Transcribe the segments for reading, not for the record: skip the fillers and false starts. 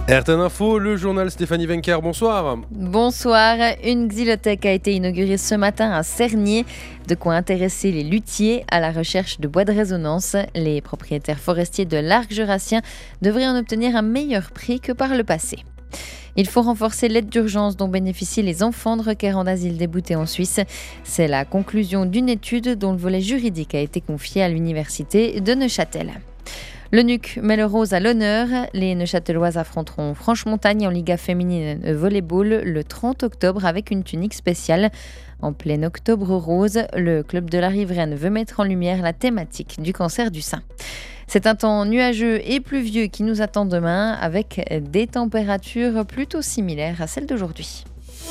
RTN Info, le journal Stéphanie Wencker, bonsoir. Bonsoir, une xylothèque a été inaugurée ce matin à Cernier, de quoi intéresser les luthiers à la recherche de bois de résonance. Les propriétaires forestiers de l'arc jurassien devraient en obtenir un meilleur prix que par le passé. Il faut renforcer l'aide d'urgence dont bénéficient les enfants de requérants d'asile déboutés en Suisse. C'est la conclusion d'une étude dont le volet juridique a été confié à l'université de Neuchâtel. Le NUC met le rose à l'honneur. Les Neuchâteloises affronteront Franche-Montagne en Liga féminine volleyball le 30 octobre avec une tunique spéciale. En plein octobre rose, le club de la Riveraine veut mettre en lumière la thématique du cancer du sein. C'est un temps nuageux et pluvieux qui nous attend demain avec des températures plutôt similaires à celles d'aujourd'hui.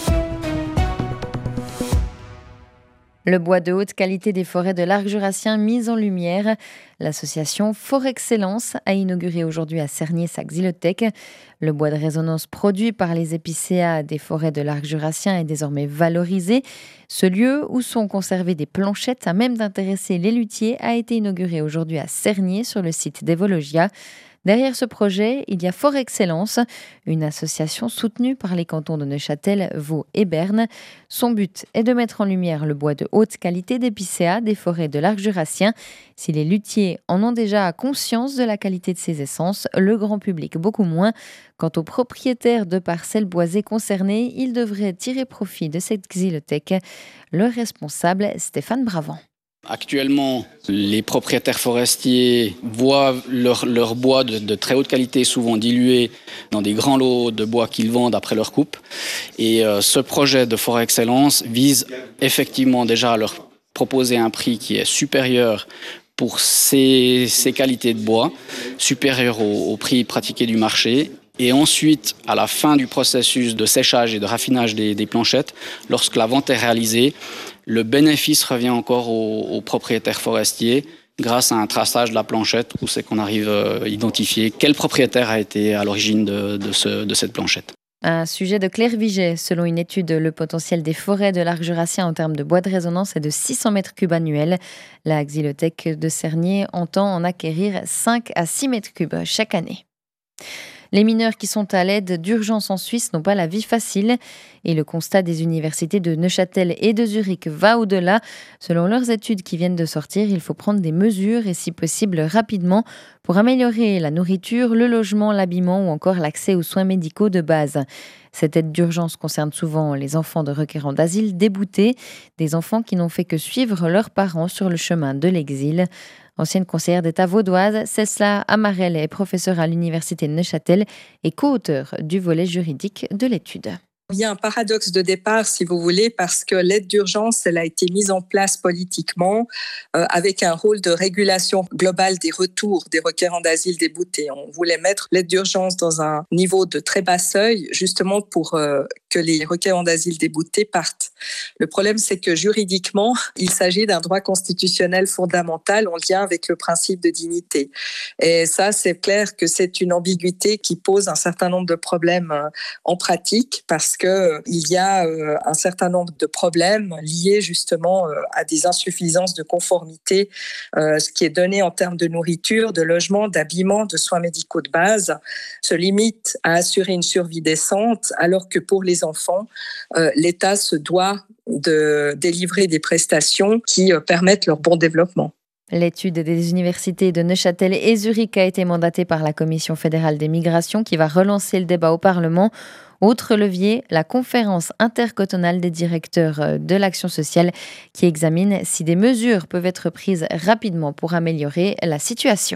Le bois de haute qualité des forêts de l'arc jurassien mis en lumière. L'association Forexcellence a inauguré aujourd'hui à Cernier sa xylothèque. Le bois de résonance produit par les épicéas des forêts de l'arc jurassien est désormais valorisé. Ce lieu où sont conservées des planchettes à même d'intéresser les luthiers a été inauguré aujourd'hui à Cernier sur le site d'Evologia. Derrière ce projet, il y a Forexcellence, une association soutenue par les cantons de Neuchâtel, Vaud et Berne. Son but est de mettre en lumière le bois de haute qualité d'épicéa des forêts de l'arc jurassien. Si les luthiers en ont déjà conscience de la qualité de ces essences, le grand public beaucoup moins. Quant aux propriétaires de parcelles boisées concernées, ils devraient tirer profit de cette xylothèque. Le responsable, Stéphane Bravant. Actuellement, les propriétaires forestiers voient leur bois de très haute qualité souvent dilué dans des grands lots de bois qu'ils vendent après leur coupe. Et ce projet de Forexcellence vise effectivement déjà à leur proposer un prix qui est supérieur pour ces qualités de bois, supérieur au prix pratiqué du marché. Et ensuite, à la fin du processus de séchage et de raffinage des planchettes, lorsque la vente est réalisée, le bénéfice revient encore aux propriétaires forestiers grâce à un traçage de la planchette où c'est qu'on arrive à identifier quel propriétaire a été à l'origine de cette planchette. Un sujet de Claire Viget. Selon une étude, le potentiel des forêts de l'arc jurassien en termes de bois de résonance est de 600 mètres cubes annuels. La xylothèque de Cernier entend en acquérir 5 à 6 mètres cubes chaque année. Les mineurs qui sont à l'aide d'urgence en Suisse n'ont pas la vie facile et le constat des universités de Neuchâtel et de Zurich va au-delà. Selon leurs études qui viennent de sortir, il faut prendre des mesures et si possible rapidement pour améliorer la nourriture, le logement, l'habillement ou encore l'accès aux soins médicaux de base. Cette aide d'urgence concerne souvent les enfants de requérants d'asile déboutés, des enfants qui n'ont fait que suivre leurs parents sur le chemin de l'exil. Ancienne conseillère d'État vaudoise, Cécile Amarel est professeure à l'université de Neuchâtel et co-auteure du volet juridique de l'étude. Il y a un paradoxe de départ, si vous voulez, parce que l'aide d'urgence, elle a été mise en place politiquement avec un rôle de régulation globale des retours des requérants d'asile déboutés. On voulait mettre l'aide d'urgence dans un niveau de très bas seuil, justement pour que les requérants d'asile déboutés partent. Le problème, c'est que juridiquement, il s'agit d'un droit constitutionnel fondamental en lien avec le principe de dignité. Et ça, c'est clair que c'est une ambiguïté qui pose un certain nombre de problèmes en pratique parce qu'il y a un certain nombre de problèmes liés justement à des insuffisances de conformité, ce qui est donné en termes de nourriture, de logement, d'habillement, de soins médicaux de base, se limite à assurer une survie décente, alors que pour les enfants, l'État se doit de délivrer des prestations qui permettent leur bon développement. L'étude des universités de Neuchâtel et Zurich a été mandatée par la Commission fédérale des migrations qui va relancer le débat au Parlement. Autre levier, la conférence intercantonale des directeurs de l'action sociale qui examine si des mesures peuvent être prises rapidement pour améliorer la situation.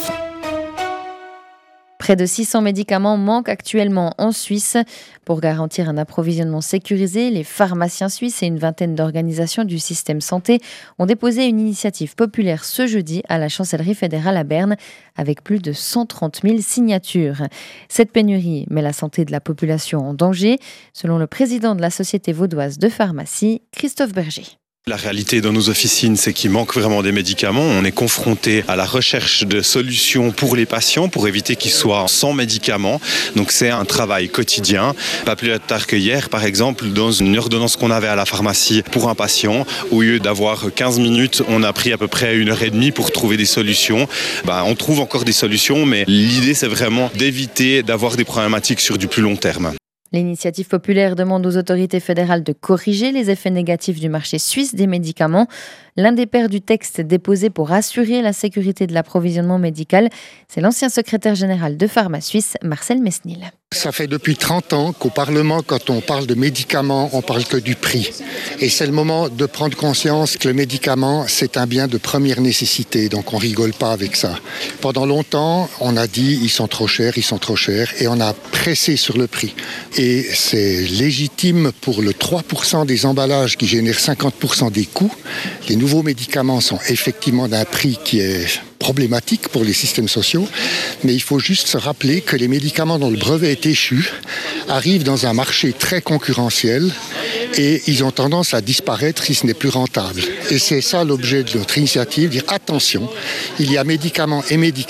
Près de 600 médicaments manquent actuellement en Suisse. Pour garantir un approvisionnement sécurisé, les pharmaciens suisses et une vingtaine d'organisations du système santé ont déposé une initiative populaire ce jeudi à la chancellerie fédérale à Berne avec plus de 130 000 signatures. Cette pénurie met la santé de la population en danger, selon le président de la Société vaudoise de pharmacie, Christophe Berger. La réalité dans nos officines, c'est qu'il manque vraiment des médicaments. On est confronté à la recherche de solutions pour les patients, pour éviter qu'ils soient sans médicaments. Donc c'est un travail quotidien. Pas plus tard que hier, par exemple, dans une ordonnance qu'on avait à la pharmacie pour un patient, au lieu d'avoir 15 minutes, on a pris à peu près 1h30 pour trouver des solutions. On trouve encore des solutions, mais l'idée, c'est vraiment d'éviter d'avoir des problématiques sur du plus long terme. L'initiative populaire demande aux autorités fédérales de corriger les effets négatifs du marché suisse des médicaments. L'un des pères du texte déposé pour assurer la sécurité de l'approvisionnement médical, c'est l'ancien secrétaire général de Pharma Suisse, Marcel Mesnil. Ça fait depuis 30 ans qu'au Parlement, quand on parle de médicaments, on parle que du prix. Et c'est le moment de prendre conscience que le médicament, c'est un bien de première nécessité, donc on rigole pas avec ça. Pendant longtemps, on a dit ils sont trop chers, et on a pressé sur le prix. Et c'est légitime pour le 3% des emballages qui génèrent 50% des coûts. Les nouveaux médicaments sont effectivement d'un prix qui est problématique pour les systèmes sociaux, mais il faut juste se rappeler que les médicaments dont le brevet est échu arrivent dans un marché très concurrentiel et ils ont tendance à disparaître si ce n'est plus rentable. Et c'est ça l'objet de notre initiative, dire attention, il y a médicaments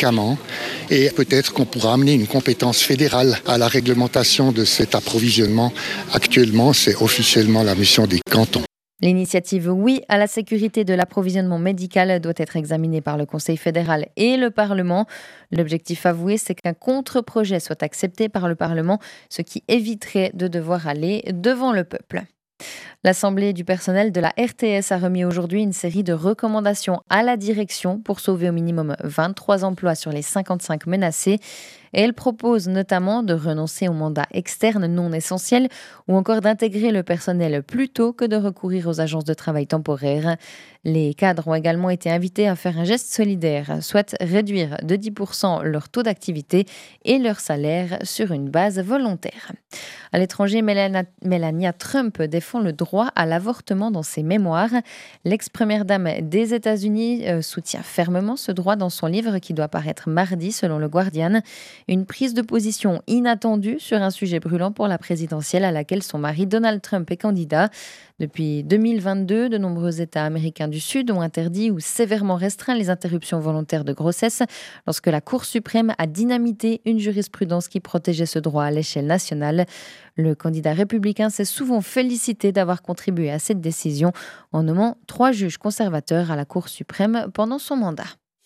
et peut-être qu'on pourra amener une compétence fédérale à la réglementation de cet approvisionnement. Actuellement, c'est officiellement la mission des cantons. L'initiative Oui à la sécurité de l'approvisionnement médical doit être examinée par le Conseil fédéral et le Parlement. L'objectif avoué, c'est qu'un contre-projet soit accepté par le Parlement, ce qui éviterait de devoir aller devant le peuple. L'Assemblée du personnel de la RTS a remis aujourd'hui une série de recommandations à la direction pour sauver au minimum 23 emplois sur les 55 menacés. Et elle propose notamment de renoncer aux mandats externes non essentiels ou encore d'intégrer le personnel plus tôt que de recourir aux agences de travail temporaires. Les cadres ont également été invités à faire un geste solidaire, soit réduire de 10% leur taux d'activité et leur salaire sur une base volontaire. À l'étranger, Melania Trump défend le droit à l'avortement dans ses mémoires. L'ex-première dame des États-Unis soutient fermement ce droit dans son livre qui doit paraître mardi selon le Guardian. Une prise de position inattendue sur un sujet brûlant pour la présidentielle à laquelle son mari Donald Trump est candidat. Depuis 2022, de nombreux États américains du Sud ont interdit ou sévèrement restreint les interruptions volontaires de grossesse lorsque la Cour suprême a dynamité une jurisprudence qui protégeait ce droit à l'échelle nationale. Le candidat républicain s'est souvent félicité d'avoir contribué à cette décision en nommant 3 juges conservateurs à la Cour suprême pendant son mandat.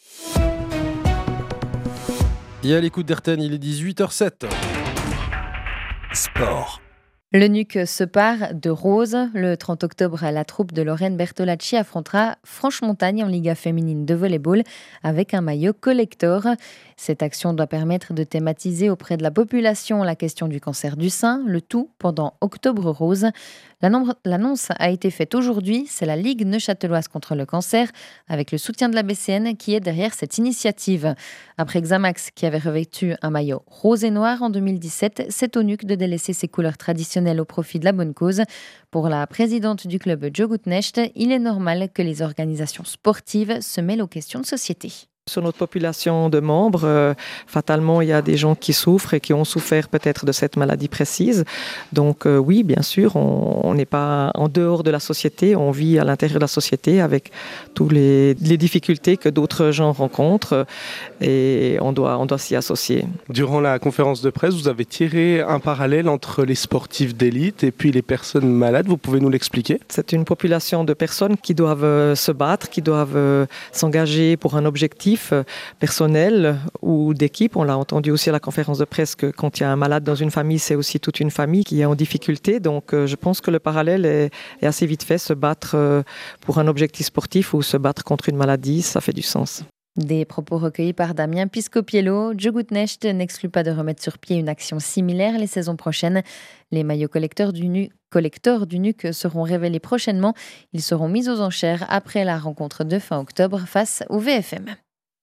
Et à l'écoute d'RTN, il est 18h07. Sport. Le NUC se part de rose. Le 30 octobre, la troupe de Lorraine Bertolacci affrontera Franche-Montagne en Liga féminine de volleyball avec un maillot collector. Cette action doit permettre de thématiser auprès de la population la question du cancer du sein, le tout pendant Octobre Rose. L'annonce a été faite aujourd'hui, c'est la Ligue neuchâteloise contre le cancer, avec le soutien de la BCN qui est derrière cette initiative. Après Xamax, qui avait revêtu un maillot rose et noir en 2017, c'est au NUC de délaisser ses couleurs traditionnelles au profit de la bonne cause. Pour la présidente du club Jo Gutnecht, il est normal que les organisations sportives se mêlent aux questions de société. Sur notre population de membres, fatalement, il y a des gens qui souffrent et qui ont souffert peut-être de cette maladie précise. Donc oui, bien sûr, on n'est pas en dehors de la société, on vit à l'intérieur de la société avec toutes les difficultés que d'autres gens rencontrent et on doit s'y associer. Durant la conférence de presse, vous avez tiré un parallèle entre les sportifs d'élite et puis les personnes malades. Vous pouvez nous l'expliquer ? C'est une population de personnes qui doivent se battre, qui doivent s'engager pour un objectif personnel ou d'équipe. On l'a entendu aussi à la conférence de presse que quand il y a un malade dans une famille, c'est aussi toute une famille qui est en difficulté. Donc je pense que le parallèle est assez vite fait. Se battre pour un objectif sportif ou se battre contre une maladie, ça fait du sens. Des propos recueillis par Damien Piscopiello. Jo Gutnecht n'exclut pas de remettre sur pied une action similaire les saisons prochaines. Les maillots collecteurs du NUC seront révélés prochainement. Ils seront mis aux enchères après la rencontre de fin octobre face au VFM.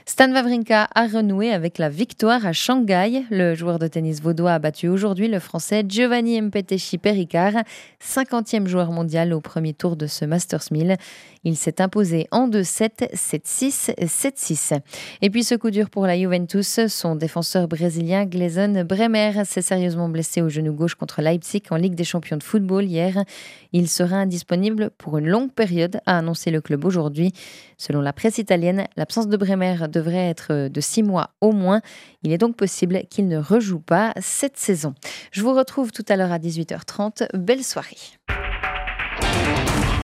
Stan Wawrinka a renoué avec la victoire à Shanghai. Le joueur de tennis vaudois a battu aujourd'hui le Français Giovanni Mpeteschi Perricard, 50e joueur mondial au premier tour de ce Masters 1000. Il s'est imposé en 2-7, 7-6, 7-6. Et puis ce coup dur pour la Juventus, son défenseur brésilien Gleison Bremer s'est sérieusement blessé au genou gauche contre Leipzig en Ligue des champions de football hier. Il sera indisponible pour une longue période, a annoncé le club aujourd'hui. Selon la presse italienne, l'absence de Bremer devrait être de 6 mois au moins. Il est donc possible qu'il ne rejoue pas cette saison. Je vous retrouve tout à l'heure à 18h30. Belle soirée.